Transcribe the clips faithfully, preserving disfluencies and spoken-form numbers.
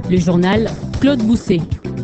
Le journal Claude Bousset.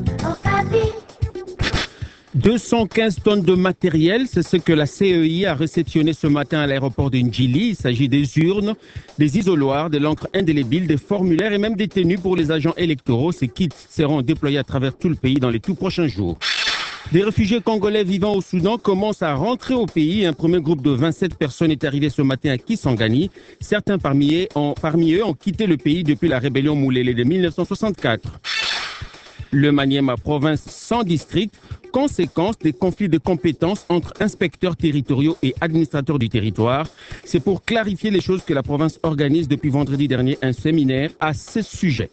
deux cent quinze tonnes de matériel, c'est ce que la C E I a réceptionné ce matin à l'aéroport de Ndjili. Il s'agit des urnes, des isoloirs, de l'encre indélébile, des formulaires et même des tenues pour les agents électoraux. Ces kits seront déployés à travers tout le pays dans les tout prochains jours. Des réfugiés congolais vivant au Soudan commencent à rentrer au pays. Un premier groupe de vingt-sept personnes est arrivé ce matin à Kisangani. Certains parmi eux, ont, parmi eux ont quitté le pays depuis la rébellion Moulélé de mille neuf cent soixante-quatre. Le Maniema, province sans district, conséquence des conflits de compétences entre inspecteurs territoriaux et administrateurs du territoire. C'est pour clarifier les choses que la province organise depuis vendredi dernier un séminaire à ce sujet.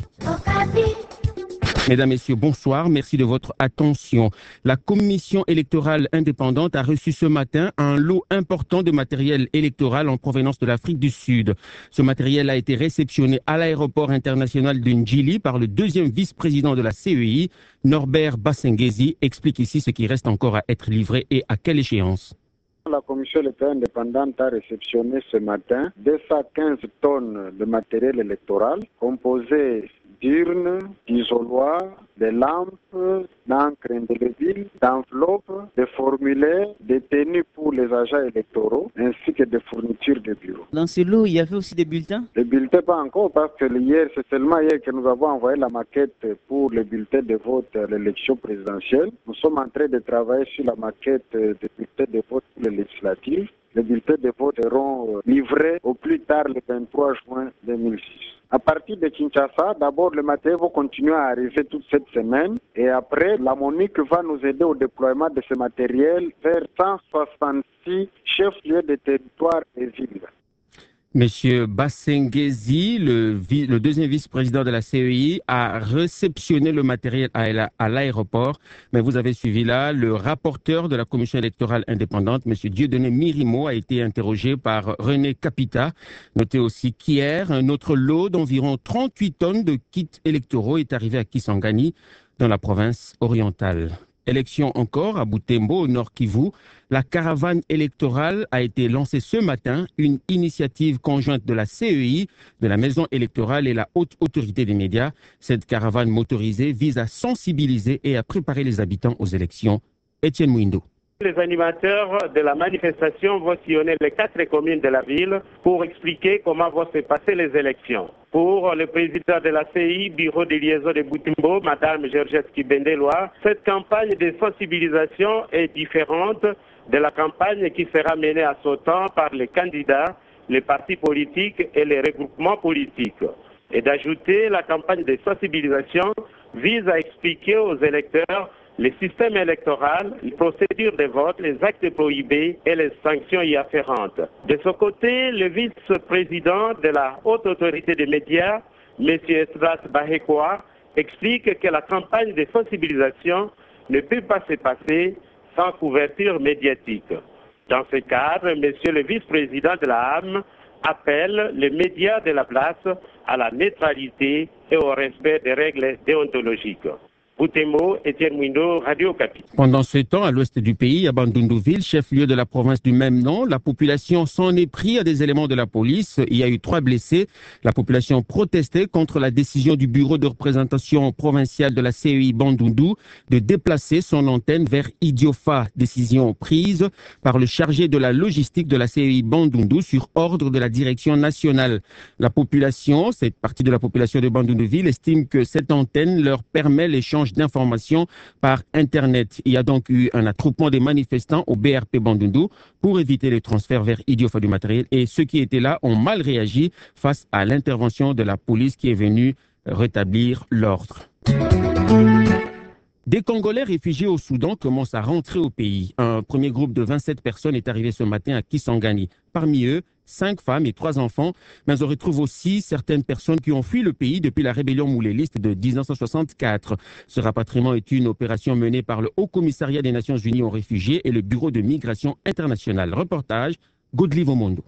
Mesdames, Messieurs, bonsoir. Merci de votre attention. La commission électorale indépendante a reçu ce matin un lot important de matériel électoral en provenance de l'Afrique du Sud. Ce matériel a été réceptionné à l'aéroport international de Ndjili par le deuxième vice-président de la C E I, Norbert Bassengezi, explique ici ce qui reste encore à être livré et à quelle échéance. La commission électorale indépendante a réceptionné ce matin deux cent quinze tonnes de matériel électoral composé d'urnes, d'isoloirs, de lampes, d'encre indélébile, d'enveloppes, de formulaires, de tenues pour les agents électoraux, ainsi que de fournitures de bureaux. Dans ce lot, il y avait aussi des bulletins? Les bulletins, pas encore, parce que hier, c'est seulement hier que nous avons envoyé la maquette pour les bulletins de vote à l'élection présidentielle. Nous sommes en train de travailler sur la maquette des bulletins de vote pour les législatives. Les bulletins de vote seront livrés au plus tard le vingt-trois juin deux mille six. À partir de Kinshasa, d'abord le matériel va continuer à arriver toute cette semaine et après la MONUC va nous aider au déploiement de ce matériel vers cent soixante-six chefs-lieux de territoire et villes. Monsieur Bassengezi, le, le deuxième vice-président de la C E I, a réceptionné le matériel à l'aéroport. Mais vous avez suivi là, le rapporteur de la commission électorale indépendante, monsieur Dieudonné Mirimo, a été interrogé par René Capita. Notez aussi qu'hier, un autre lot d'environ trente-huit tonnes de kits électoraux est arrivé à Kisangani, dans la province orientale. Élection encore à Butembo, au Nord Kivu. La caravane électorale a été lancée ce matin, une initiative conjointe de la C E I, de la maison électorale et la haute autorité des médias. Cette caravane motorisée vise à sensibiliser et à préparer les habitants aux élections. Étienne Mouindo. Les animateurs de la manifestation vont sillonner les quatre communes de la ville pour expliquer comment vont se passer les élections. Pour le président de la C I, Bureau de liaison de Butembo, Mme Georgette Kibendelwa, cette campagne de sensibilisation est différente de la campagne qui sera menée à ce temps par les candidats, les partis politiques et les regroupements politiques. Et d'ajouter, la campagne de sensibilisation vise à expliquer aux électeurs le système électoral, les procédures de vote, les actes prohibés et les sanctions y afférentes. De ce côté, le vice-président de la haute autorité des médias, M. Esdras Bahekwa, explique que la campagne de sensibilisation ne peut pas se passer sans couverture médiatique. Dans ce cadre, M. le vice-président de la A M appelle les médias de la place à la neutralité et au respect des règles déontologiques. Butembo, Étienne Mouindo, Radio Okapi. Pendant ce temps, à l'ouest du pays, à Bandundu-Ville, chef-lieu de la province du même nom, la population s'en est pris à des éléments de la police. Il y a eu trois blessés. La population protestait contre la décision du bureau de représentation provinciale de la C E I Bandundu de déplacer son antenne vers Idiofa. Décision prise par le chargé de la logistique de la C E I Bandundu sur ordre de la direction nationale. La population, cette partie de la population de Bandundu-Ville, estime que cette antenne leur permet l'échange d'informations par Internet. Il y a donc eu un attroupement des manifestants au B R P Bandundu pour éviter les transferts vers Idiofa du matériel et ceux qui étaient là ont mal réagi face à l'intervention de la police qui est venue rétablir l'ordre. Des Congolais réfugiés au Soudan commencent à rentrer au pays. Un premier groupe de vingt-sept personnes est arrivé ce matin à Kisangani. Parmi eux, cinq femmes et trois enfants, mais on retrouve aussi certaines personnes qui ont fui le pays depuis la rébellion mouléliste de mille neuf cent soixante-quatre. Ce rapatriement est une opération menée par le Haut Commissariat des Nations Unies aux réfugiés et le Bureau de migration internationale. Reportage, Godlive Omondo.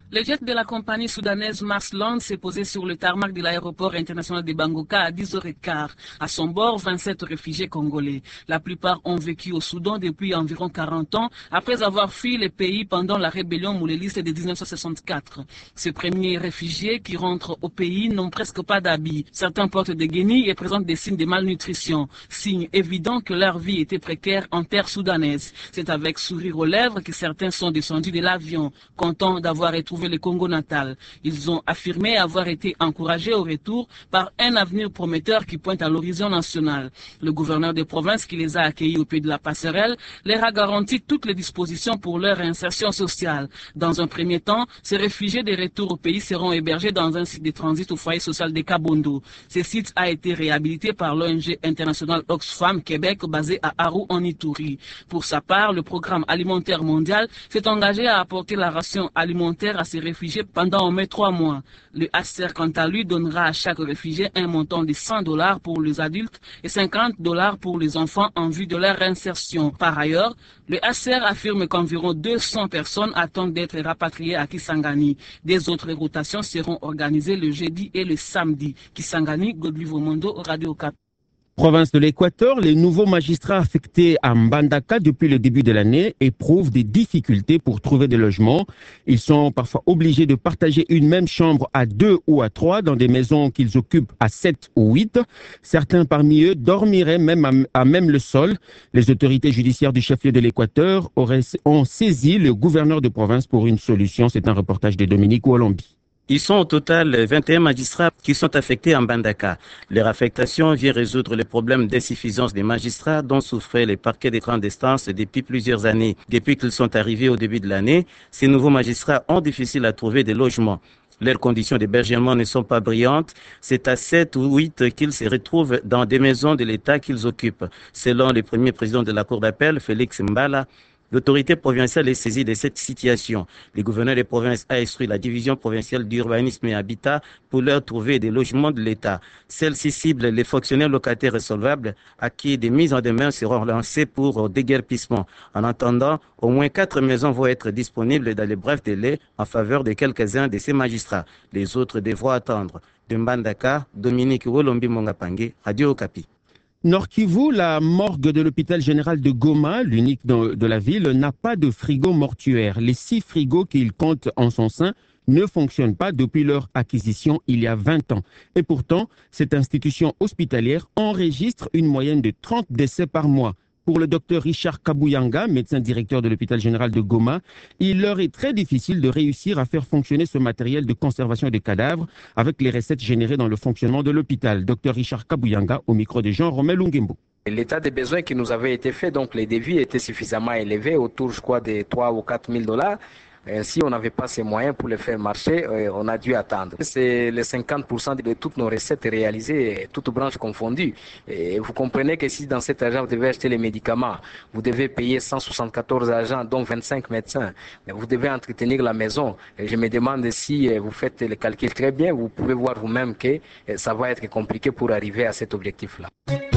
Le jet de la compagnie soudanaise Marsland s'est posé sur le tarmac de l'aéroport international de Bangoka à dix heures quinze. À son bord, vingt-sept réfugiés congolais. La plupart ont vécu au Soudan depuis environ quarante ans, après avoir fui le pays pendant la rébellion mouléliste de mille neuf cent soixante-quatre. Ces premiers réfugiés qui rentrent au pays n'ont presque pas d'habits. Certains portent des guenilles et présentent des signes de malnutrition, signe évident que leur vie était précaire en terre soudanaise. C'est avec sourire aux lèvres que certains sont descendus de l'avion, contents d'avoir été le Congo natal. Ils ont affirmé avoir été encouragés au retour par un avenir prometteur qui pointe à l'horizon national. Le gouverneur de province qui les a accueillis au pied de la passerelle leur a garanti toutes les dispositions pour leur réinsertion sociale. Dans un premier temps, ces réfugiés de retour au pays seront hébergés dans un site de transit au foyer social de Kabondo. Ce site a été réhabilité par l'O N G internationale Oxfam Québec basée à Aru en Ituri. Pour sa part, le programme alimentaire mondial s'est engagé à apporter la ration alimentaire à ces réfugiés pendant au moins trois mois. Le H C R, quant à lui, donnera à chaque réfugié un montant de cent dollars pour les adultes et cinquante dollars pour les enfants en vue de leur réinsertion. Par ailleurs, le H C R affirme qu'environ deux cents personnes attendent d'être rapatriées à Kisangani. Des autres rotations seront organisées le jeudi et le samedi. Kisangani, Godlivo Vomondo, Radio Okapi. Province de l'Équateur, les nouveaux magistrats affectés à Mbandaka depuis le début de l'année éprouvent des difficultés pour trouver des logements. Ils sont parfois obligés de partager une même chambre à deux ou à trois dans des maisons qu'ils occupent à sept ou huit. Certains parmi eux dormiraient même à, à même le sol. Les autorités judiciaires du chef-lieu de l'Équateur auraient, ont saisi le gouverneur de province pour une solution. C'est un reportage de Dominique Ouolombi. Ils sont au total vingt et un magistrats qui sont affectés en Mbandaka. Leur affectation vient résoudre les problèmes d'insuffisance des magistrats dont souffraient les parquets des grandes instances depuis plusieurs années. Depuis qu'ils sont arrivés au début de l'année, ces nouveaux magistrats ont difficile à trouver des logements. Leurs conditions d'hébergement ne sont pas brillantes. C'est à sept ou huit qu'ils se retrouvent dans des maisons de l'État qu'ils occupent. Selon le premier président de la Cour d'appel, Félix Mbala, l'autorité provinciale est saisie de cette situation. Le gouverneur des provinces a instruit la division provinciale d'urbanisme et habitat pour leur trouver des logements de l'État. Celle-ci cible les fonctionnaires locataires résolvables à qui des mises en demeure seront lancées pour déguerpissement. En attendant, au moins quatre maisons vont être disponibles dans les brefs délais en faveur de quelques-uns de ces magistrats. Les autres devront attendre. De Mbandaka, Dominique Ouolombi Mongapangue, Radio Okapi. Nord Kivu, la morgue de l'hôpital général de Goma, l'unique de, de la ville, n'a pas de frigo mortuaire. Les six frigos qu'il compte en son sein ne fonctionnent pas depuis leur acquisition il y a vingt ans. Et pourtant, cette institution hospitalière enregistre une moyenne de trente décès par mois. Pour le docteur Richard Kabuyanga, médecin directeur de l'hôpital général de Goma, il leur est très difficile de réussir à faire fonctionner ce matériel de conservation des cadavres avec les recettes générées dans le fonctionnement de l'hôpital. docteur Richard Kabuyanga au micro de Jean-Romel Lungembo. L'état des besoins qui nous avait été fait, donc les devis étaient suffisamment élevés, autour je crois de trois ou quatre mille dollars. Si on n'avait pas ces moyens pour les faire marcher, on a dû attendre. C'est les cinquante pour cent de toutes nos recettes réalisées, toutes branches confondues. Et vous comprenez que si dans cet argent vous devez acheter les médicaments, vous devez payer cent soixante-quatorze agents, dont vingt-cinq médecins. Vous devez entretenir la maison. Et je me demande si vous faites les calculs très bien, vous pouvez voir vous-même que ça va être compliqué pour arriver à cet objectif-là.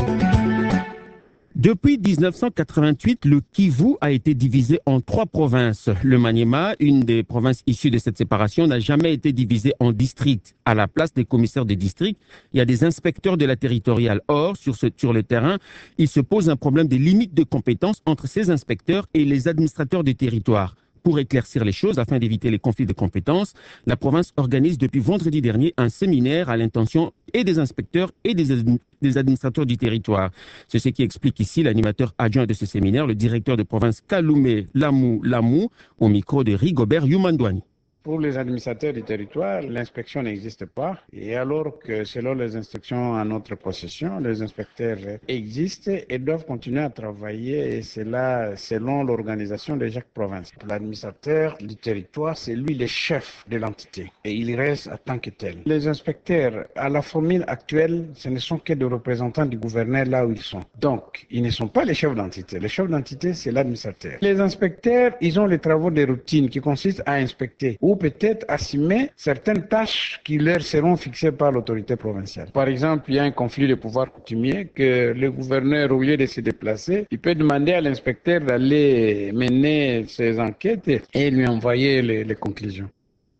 Depuis mille neuf cent quatre-vingt-huit, le Kivu a été divisé en trois provinces. Le Maniema, une des provinces issues de cette séparation, n'a jamais été divisé en districts. À la place des commissaires de district, il y a des inspecteurs de la territoriale. Or, sur, ce, sur le terrain, il se pose un problème de limite de compétences entre ces inspecteurs et les administrateurs du territoire. Pour éclaircir les choses, afin d'éviter les conflits de compétences, la province organise depuis vendredi dernier un séminaire à l'intention et des inspecteurs et des, ad- des administrateurs du territoire. C'est ce qui explique ici l'animateur adjoint de ce séminaire, le directeur de province Kaloumé Lamou Lamou, au micro de Rigobert Youmandouani. Pour les administrateurs du territoire, l'inspection n'existe pas. Et alors que selon les instructions à notre possession, les inspecteurs existent et doivent continuer à travailler, et c'est là selon l'organisation de chaque province. L'administrateur du territoire, c'est lui le chef de l'entité et il reste en tant que tel. Les inspecteurs, à la formule actuelle, ce ne sont que des représentants du gouverneur là où ils sont. Donc, ils ne sont pas les chefs d'entité. Le chef d'entité, c'est l'administrateur. Les inspecteurs, ils ont les travaux de routine qui consistent à inspecter ou peut-être assumer certaines tâches qui leur seront fixées par l'autorité provinciale. Par exemple, il y a un conflit de pouvoir coutumier que le gouverneur, au lieu de se déplacer, il peut demander à l'inspecteur d'aller mener ses enquêtes et lui envoyer les, les conclusions.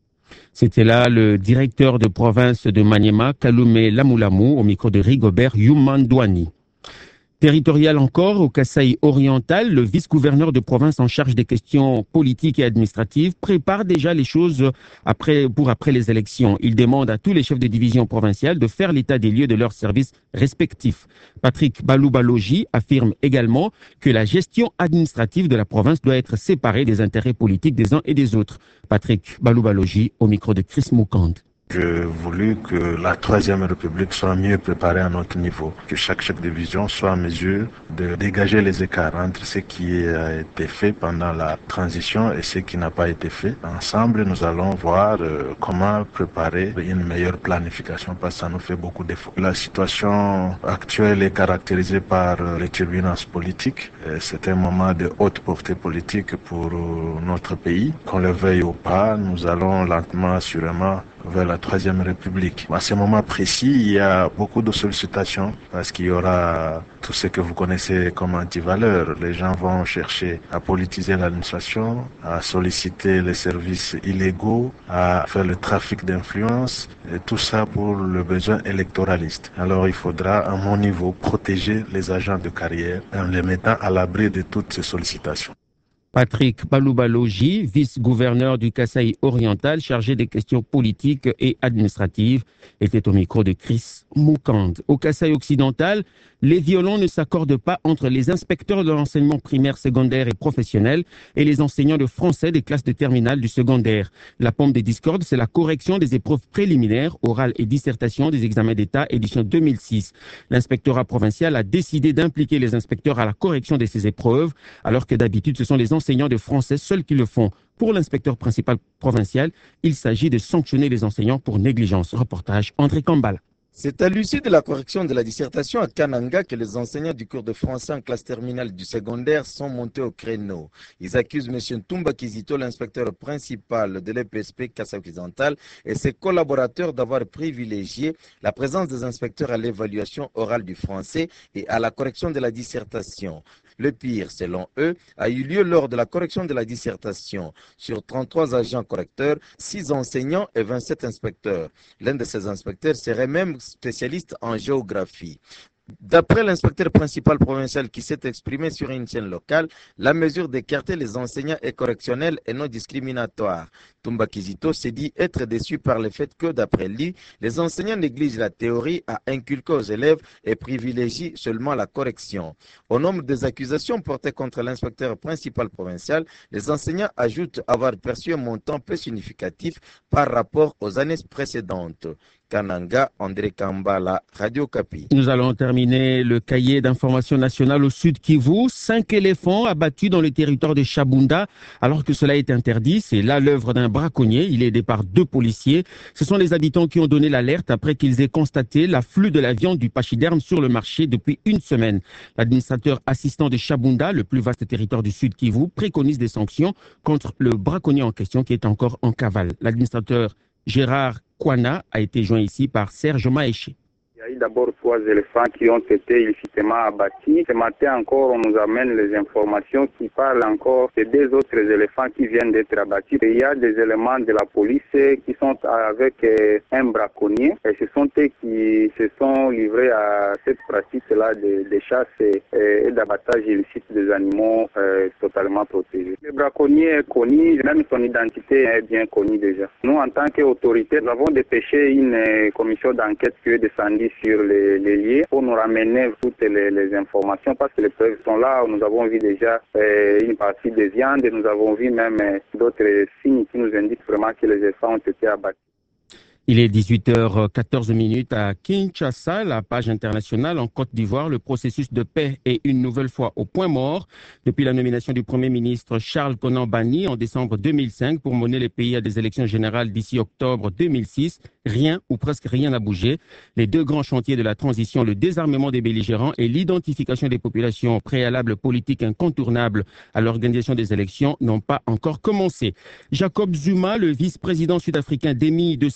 C'était là le directeur de province de Maniema, Kalume Lamoulamou, au micro de Rigobert Youmandouani. Territorial encore, au Kasaï oriental, le vice-gouverneur de province en charge des questions politiques et administratives prépare déjà les choses après, pour après les élections. Il demande à tous les chefs de division provinciale de faire l'état des lieux de leurs services respectifs. Patrick Baloubalogi affirme également que la gestion administrative de la province doit être séparée des intérêts politiques des uns et des autres. Patrick Baloubalogi au micro de Chris Moukand. J'ai voulu que la troisième République soit mieux préparée à notre niveau, que chaque chef de division soit en mesure de dégager les écarts entre ce qui a été fait pendant la transition et ce qui n'a pas été fait. Ensemble, nous allons voir euh, comment préparer une meilleure planification parce que ça nous fait beaucoup d'efforts. La situation actuelle est caractérisée par euh, les turbulences politiques. C'est un moment de haute portée politique pour euh, notre pays. Qu'on le veuille ou pas, nous allons lentement, assurément, vers la troisième République. À ce moment précis, il y a beaucoup de sollicitations parce qu'il y aura tout ce que vous connaissez comme antivaleurs. Les gens vont chercher à politiser l'administration, à solliciter les services illégaux, à faire le trafic d'influence, et tout ça pour le besoin électoraliste. Alors il faudra, à mon niveau, protéger les agents de carrière en les mettant à l'abri de toutes ces sollicitations. Patrick Baloubalogi, vice-gouverneur du Kasaï oriental, chargé des questions politiques et administratives, était au micro de Chris Moukand. Au Kasaï occidental, les violons ne s'accordent pas entre les inspecteurs de l'enseignement primaire, secondaire et professionnel et les enseignants de français des classes de terminale du secondaire. La pompe des discordes, c'est la correction des épreuves préliminaires, orales et dissertation des examens d'État édition deux mille six. L'inspectorat provincial a décidé d'impliquer les inspecteurs à la correction de ces épreuves, alors que d'habitude, ce sont les enseignants de français seuls qui le font. Pour l'inspecteur principal provincial, il s'agit de sanctionner les enseignants pour négligence. Reportage André Kambala. C'est à l'issue de la correction de la dissertation à Kananga que les enseignants du cours de français en classe terminale du secondaire sont montés au créneau. Ils accusent M. Ntumba Kizito, l'inspecteur principal de l'E P S P Kasaï occidental, et ses collaborateurs d'avoir privilégié la présence des inspecteurs à l'évaluation orale du français et à la correction de la dissertation. Le pire, selon eux, a eu lieu lors de la correction de la dissertation. Sur trente-trois agents correcteurs, six enseignants et vingt-sept inspecteurs. L'un de ces inspecteurs serait même spécialiste en géographie. D'après l'inspecteur principal provincial qui s'est exprimé sur une chaîne locale, la mesure d'écarter les enseignants est correctionnelle et non discriminatoire. Ntumba Kizito s'est dit être déçu par le fait que, d'après lui, les enseignants négligent la théorie à inculquer aux élèves et privilégient seulement la correction. Au nombre des accusations portées contre l'inspecteur principal provincial, les enseignants ajoutent avoir perçu un montant peu significatif par rapport aux années précédentes. Kananga, André Kambala, Radio Kapi. Nous allons terminer le cahier d'information nationale au sud Kivu. Cinq éléphants abattus dans le territoire de Chabunda alors que cela est interdit. C'est là l'œuvre d'un braconnier. Il est aidé par deux policiers. Ce sont les habitants qui ont donné l'alerte après qu'ils aient constaté l'afflux de la viande du pachyderme sur le marché depuis une semaine. L'administrateur assistant de Chabunda, le plus vaste territoire du sud Kivu, préconise des sanctions contre le braconnier en question qui est encore en cavale. L'administrateur Gérard Kwana a été joint ici par Serge Maéché. Il y a eu d'abord trois éléphants qui ont été illicitement abattus. Ce matin encore, on nous amène les informations qui parlent encore de deux autres éléphants qui viennent d'être abattus. Et il y a des éléments de la police qui sont avec un braconnier. Et ce sont eux qui se sont livrés à cette pratique-là de, de chasse et, et d'abattage illicite des animaux euh, totalement protégés. Le braconnier est connu, même son identité est bien connue déjà. Nous, en tant qu'autorité, nous avons dépêché une commission d'enquête qui est descendue sur les, les lieux pour nous ramener toutes les, les informations parce que les preuves sont là. Nous avons vu déjà euh, une partie des viandes et nous avons vu même euh, d'autres signes qui nous indiquent vraiment que les éléphants ont été abattus. Il est dix-huit heures quatorze à Kinshasa, la page internationale en Côte d'Ivoire. Le processus de paix est une nouvelle fois au point mort. Depuis la nomination du Premier ministre Charles Konan Banny en décembre deux mille cinq pour mener les pays à des élections générales d'ici octobre deux mille six, rien ou presque rien n'a bougé. Les deux grands chantiers de la transition, le désarmement des belligérants et l'identification des populations préalables politiques incontournables à l'organisation des élections, n'ont pas encore commencé. Jacob Zuma, le vice-président sud-africain démis de ses fonctions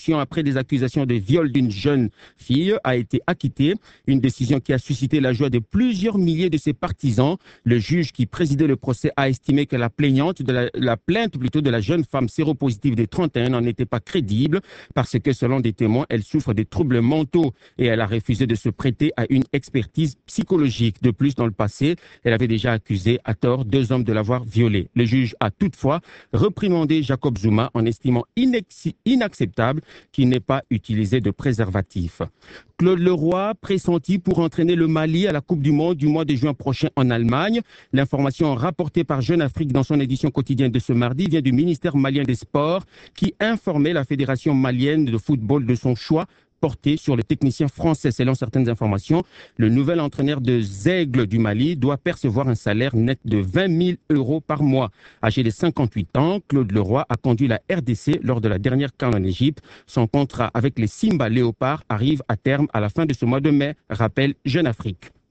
d'instruction après des accusations de viol d'une jeune fille a été acquitté. Une décision qui a suscité la joie de plusieurs milliers de ses partisans. Le juge qui présidait le procès a estimé que la plaignante de la, la plainte plutôt de la jeune femme séropositive de trente et un ans n'était pas crédible parce que selon des témoins, elle souffre de troubles mentaux et elle a refusé de se prêter à une expertise psychologique. De plus, dans le passé, elle avait déjà accusé à tort deux hommes de l'avoir violée. Le juge a toutefois reprimandé Jacob Zuma en estimant inacceptable qu'il n'ait pas utilisé de préservatif. Claude Leroy, pressenti pour entraîner le Mali à la Coupe du Monde du mois de juin prochain en Allemagne. L'information rapportée par Jeune Afrique dans son édition quotidienne de ce mardi vient du ministère malien des Sports qui informait la Fédération malienne de football de son choix porté sur le technicien français. Selon certaines informations, le nouvel entraîneur de Zègle du Mali doit percevoir un salaire net de vingt mille euros par mois. Âgé de cinquante-huit ans, Claude Leroy a conduit la R D C lors de la dernière C A N en Égypte. Son contrat avec les Simba Léopards arrive à terme à la fin de ce mois de mai, rappelle Jeune Afrique.